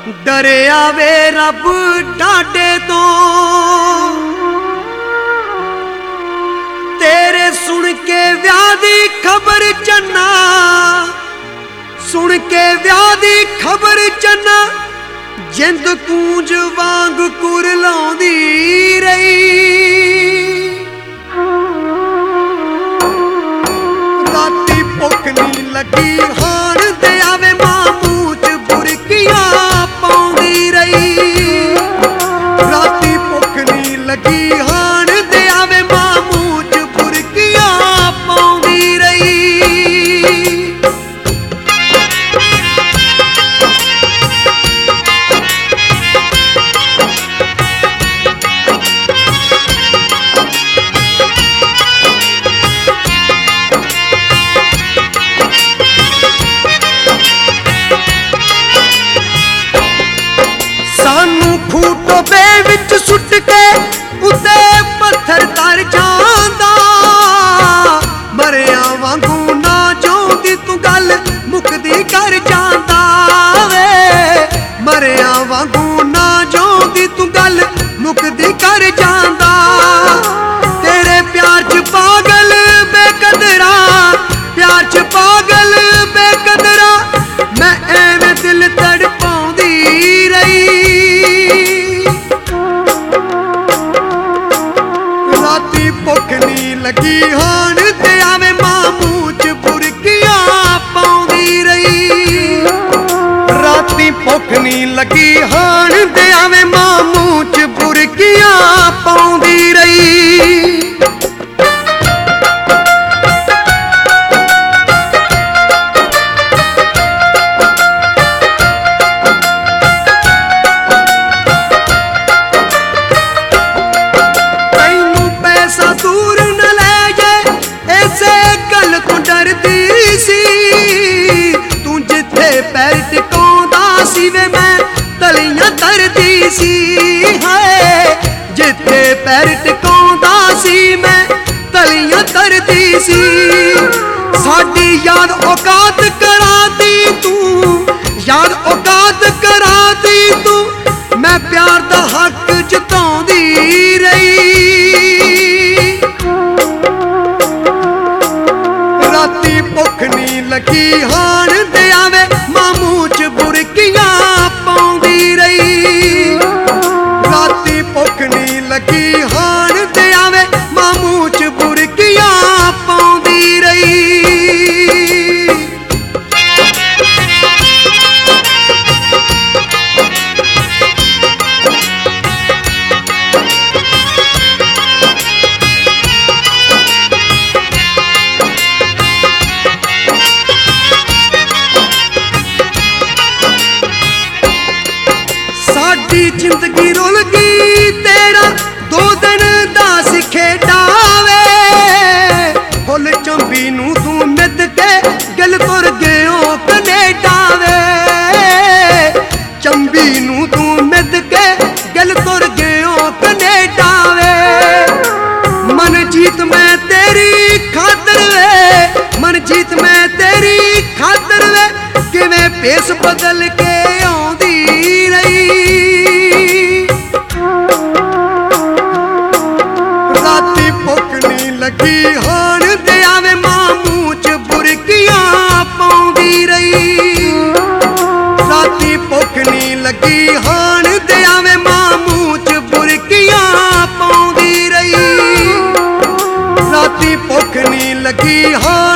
डरिया वे रब डाडे तो तेरे सुन के व्याह दी खबर चन्ना, सुन के व्याह दी खबर चन्ना जिंद कूंज वांग कुरलाउंदी रही। राती भुख नहीं लगी हाण दे आवे मां मूंह च बुरकियां पाउंदी रही। राती भुख नहीं लगी हाण दे आवे मां मूंह च बुरकियां पाउंदी रही। टोबे विच सुट के उते पत्थर तर जांदा, मरिया वांगू ना जोंदी तू गल मुकदी कर जांदा वे। मरिया वांगू ना जोंदी तू गल मुकदी कर जांदा। तेरे प्यार च पागल बेकदरा, प्यार च पागल बेकदरा मैं एवें दिल तड़पाउंदी रही। भुख नहीं लगी हाण ते आवे मां मूंह च बुरकियां पाउंदी रही। राती भुख नहीं लगी हाण ते आवे मां मूंह च बुरकियां पाउंदी रही। दूर न ले जाए ऐसे गल तो डरदी सी, तू जिथे पैर टिकाउंदा सी वे मैं तलियां तरदी सी। है जिथे पैर टिकाउंदा सी मैं तलियां तरदी सी। साडी याद औकात कराती तू, याद औकात कराती तू मैं प्यार दा हक जताउंदी रही। राती भुख नहीं लगी हाण दे आवे मां मूंह च बुरकियां पाउंदी रही। राती भुख नहीं लगी हाण दे आवे मां मूंह च बुरकियां पाउंदी रही। जिंदगी रुल गई तेरा दो दिन दा खेडावे। फुल चंबी नू तू मिद के गल तुर गयो कनेडा वे। चंबी नू तू मिद के गल तुर गयो कनेडा वे। मन जीत मैं तेरी खातर वे, मन जीत मैं तेरी खातर वे किवें भेस बदल के आउंदी रही। लगी हाण दे आवे मां मूंह च बुरकियां पाउंदी रही। राती भुख नहीं लगी हाण दे आवे मां मूंह च बुरकियां पाउंदी रही। राती भुख नहीं लगी हाण